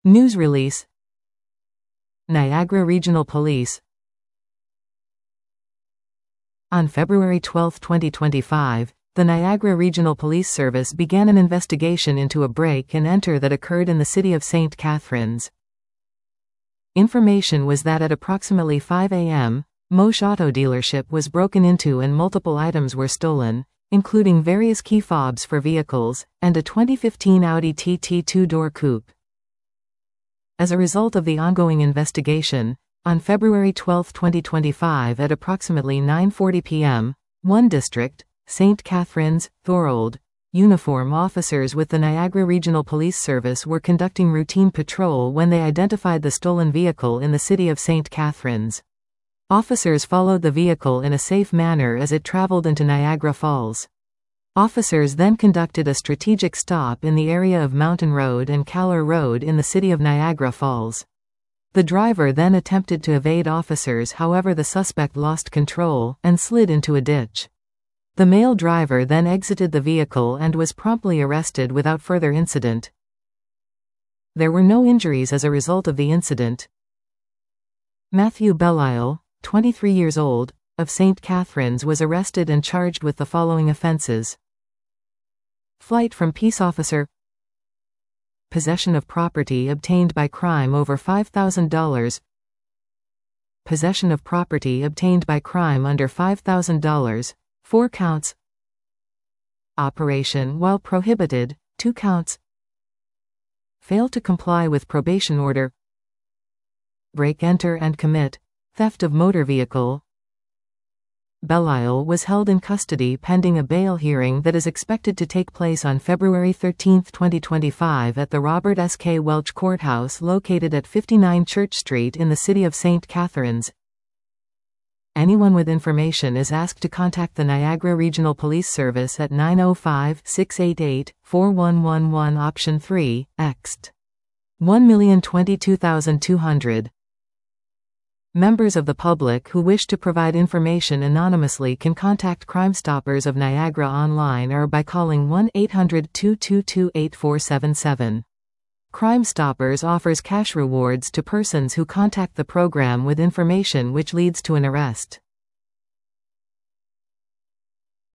News release. Niagara Regional Police. On February 12, 2025, the Niagara Regional Police Service began an investigation into a break-and-enter that occurred in the city of St. Catharines. Information was that at approximately 5 a.m., Mosh Auto dealership was broken into and multiple items were stolen, including various key fobs for vehicles, and a 2015 Audi TT two-door coupe. As a result of the ongoing investigation, on February 12, 2025 at approximately 9:40 p.m., 1 District, St. Catharines, Thorold, uniform officers with the Niagara Regional Police Service were conducting routine patrol when they identified the stolen vehicle in the city of St. Catharines. Officers followed the vehicle in a safe manner as it traveled into Niagara Falls. Officers then conducted a strategic stop in the area of Mountain Road and Caller Road in the city of Niagara Falls. The driver then attempted to evade officers, however the suspect lost control and slid into a ditch. The male driver then exited the vehicle and was promptly arrested without further incident. There were no injuries as a result of the incident. Matthew Belisle, 23 years old, of St. Catharines was arrested and charged with the following offenses: flight from peace officer, possession of property obtained by crime over $5,000, possession of property obtained by crime under $5,000, 4 counts, operation while prohibited, 2 counts, fail to comply with probation order, break, enter and commit, theft of motor vehicle. Belisle was held in custody pending a bail hearing that is expected to take place on February 13, 2025 at the Robert S. K. Welch Courthouse located at 59 Church Street in the city of St. Catharines. Anyone with information is asked to contact the Niagara Regional Police Service at 905-688-4111 option 3, ext. 1,022,200. Members of the public who wish to provide information anonymously can contact Crime Stoppers of Niagara online or by calling 1-800-222-8477. Crime Stoppers offers cash rewards to persons who contact the program with information which leads to an arrest.